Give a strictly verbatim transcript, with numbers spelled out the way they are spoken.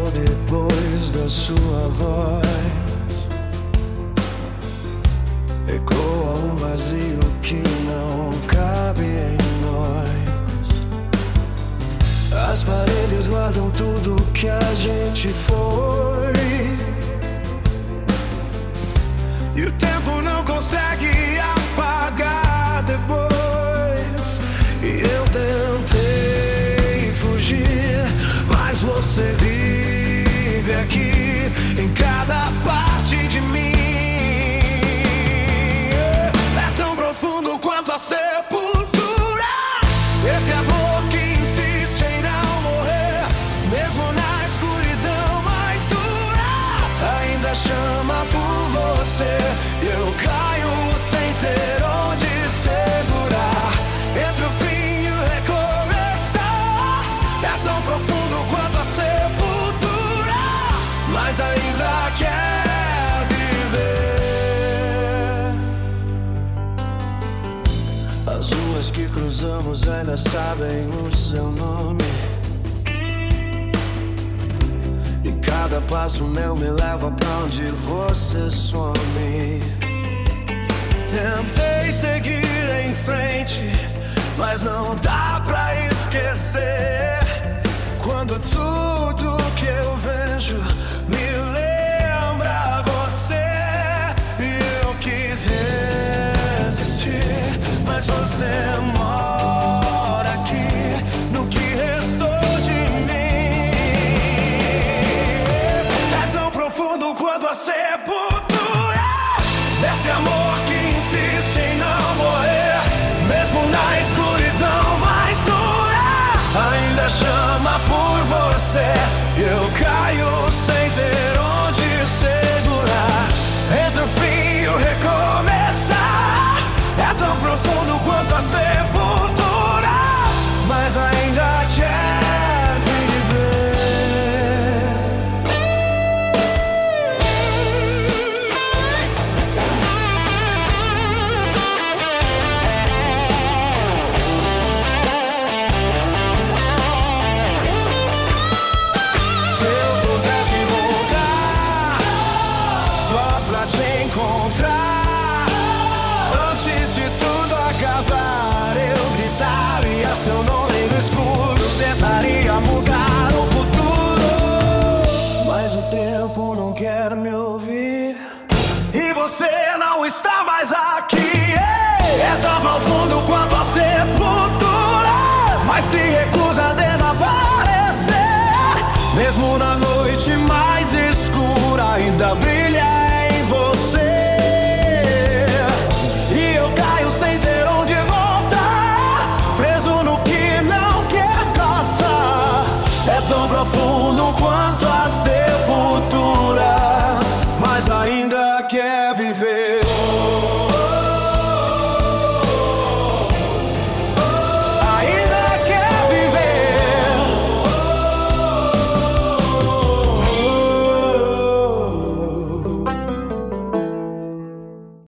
logo depois da sua voz ecoa um vazio que não cabe em nós. As paredes guardam tudo que a gente foi, e o tempo não consegue apagar depois. E eu tentei fugir, mas você vive aqui em cada parte de mim. É tão profundo quanto a sepultura, esse amor que insiste em não morrer, mesmo na escuridão mais dura, ainda chama por você. Eu caio sem ter onde segurar, entre o fim e o recomeçar. É tão profundo quanto a sepultura, mas ainda quer viver. As ruas que cruzamos ainda sabem o seu nome, e cada passo meu me leva pra onde você some. Tentei seguir em frente, mas não dá pra esquecer quando tudo que eu vejo me lembra você. E eu quis resistir, mas você mora aqui no que restou de mim. É tão profundo quanto a sepultura, esse amor que insiste em não morrer, mesmo na escuridão mais dura, ainda chama por você. Eu caio sem ter onde segurar, entre o fim e o recomeçar. É tão profundo quanto a sepultura, mas ainda quer viver. Se eu pudesse voltar só pra te encontrar, antes de tudo acabar, eu gritaria seu nome no escuro, tentaria mudar o futuro, mas o tempo não quer me ouvir, e você não está mais aqui. É tão profundo quanto a sepultura, mas se recusa a desaparecer, mesmo na noite.